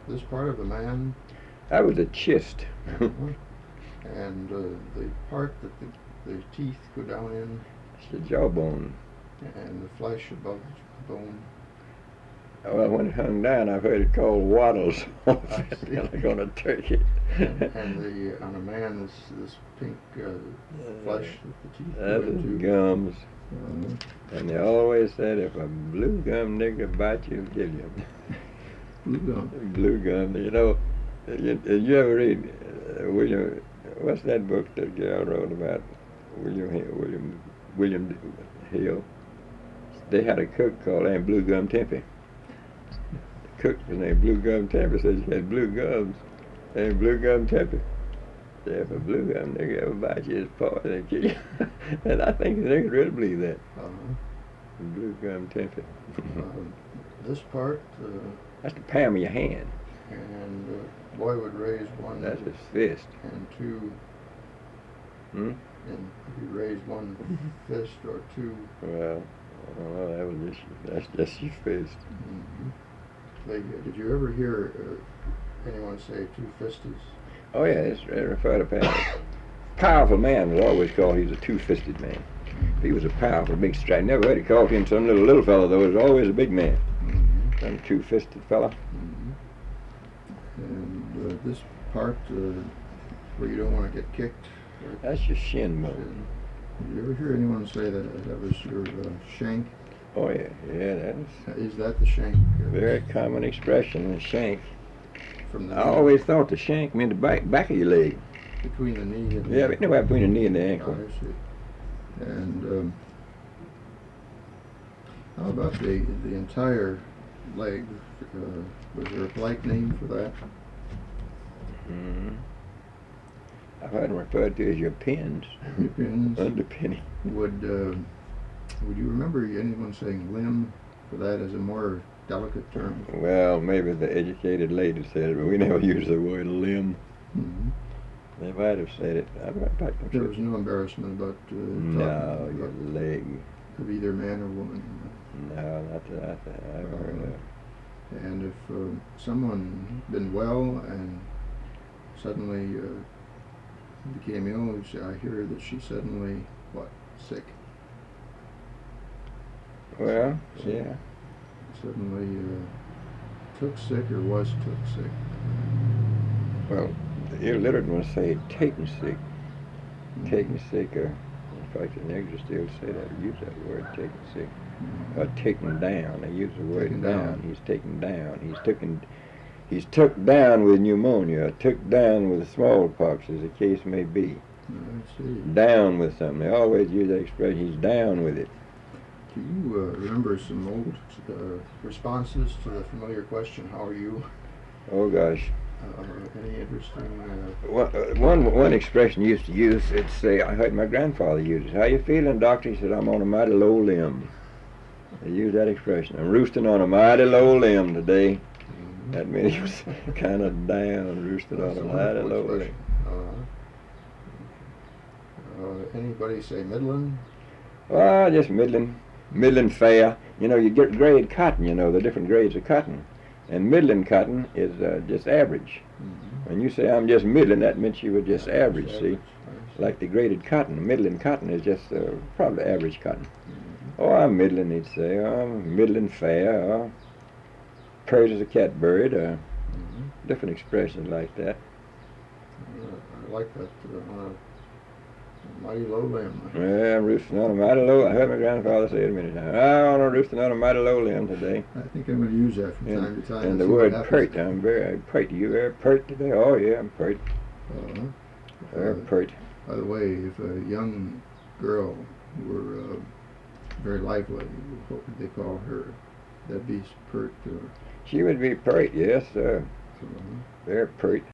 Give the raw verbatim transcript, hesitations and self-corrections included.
this part of a man? That was a chist. Uh-huh. And uh, the part that the, the teeth go down in? It's the jawbone. And the flesh above the bone? Well, when it hung down, I've heard it called wattles. I see. Like on a turkey. and, and the on a man, this this pink uh, flesh that the teeth go That is into? gums. Uh-huh. And they always said, if a blue gum nigger bites you, he'll kill you. Blue gum. Blue gum. You know, you, you ever read uh, William? What's that book that gal wrote about William Hill, William William Hill? They had a cook called Aunt Blue Gum Tempy. The cook was named Blue Gum Tempy. Said she had blue gums. Aunt Blue Gum Tempy. Said if a blue gum nigger ever bites you, it's poison, and kill you. And I think they could really believe that. Uh-huh. Blue Gum Tempy. uh, this part. Uh, That's the palm of your hand. And uh, boy would raise one. That's his fist. And two. Hmm? And if you raise one fist or two. Well, I don't know. That was just that's just your fist. Mm-hmm. They, uh, did you ever hear uh, anyone say two-fisted? Oh yeah, it's it referred to power. Powerful man was always called. He was a two-fisted man. He was a powerful, big strike. Never heard it called him some little little fellow though. He was always a big man. Mm-hmm. Some two-fisted fella. Mm-hmm. And uh, this part uh, where you don't want to get kicked. That's your shin bone. Did you ever hear anyone say that that was your uh, shank? Oh yeah, yeah, that's Is that the shank? a Uh, very common expression, the shank. From the I knee, always thought the shank meant the back back of your leg. between the knee and Yeah, the but anyway, between the knee and the Oh, ankle. I see. And um, how about the the entire leg? Uh, was there a polite name for that? Mm-hmm. I've heard them referred to as your pins. Your pins. Underpinning. Would uh, would you remember anyone saying limb for that as a more delicate term? Well, maybe the educated lady said it, but we never use the word limb. Mm-hmm. They might have said it. I'm not I'm There sure. was no embarrassment about uh, No, talking your about leg. of either man or woman. No, not that I- I've heard of. And if uh, someone been well and suddenly uh, became ill, you say, I hear that she suddenly, what, sick? Well, yeah. Suddenly uh, took sick or was took sick. Well, the illiterate ones say taken sick. Mhm. Taken sick, or in fact, the niggers still say that, use that word, taken sick. Mhm. Or taken down. They use the word Taken down. down. He's taken down. He's taken. He's took down with pneumonia. Or took down with smallpox, as the case may be. I see. Down with something. They always use that expression. He's down with it. Do you uh, remember some old uh, responses to the familiar question, how are you? Oh gosh. Uh, any interesting? Uh, One, uh, one one expression used to use. It's say I heard my grandfather use it. How you feeling, doctor? He said, I'm on a mighty low limb. They use that expression. I'm roosting on a mighty low limb today. mhm. That means he was kind of down, roosted That's on a a mighty wonderful low limb. expression. Uh, uh, anybody say Midland? Well, just middling, middling fair. You know, you get grade cotton. You know, the different grades of cotton, and middling cotton is uh, just average. Mm-hmm. When you say I'm just middling, that means you were just Yeah, average. it's See, average. I see. like the graded cotton, middling cotton is just uh, probably average cotton. Mhm. Oh, I'm middling, he'd say. Oh, I'm middling fair. Or pert as a catbird. Or Mhm. different expressions like that. Uh, I like that uh, on a mighty low limb. Yeah, I'm roosting on a mighty low. I heard my grandfather say it many times. I'm on roosting on a mighty low limb today. I think I'm going to use that from And, time to time. and the see what word happens. pert, I'm very pert. You very pert today? Oh yeah, I'm pert. Uh-huh. Very Uh, pert. By the way, if a young girl were uh, very lively, what would they call her? That'd be pert. Or, She would be pert, yes, sir. uh, Very pert.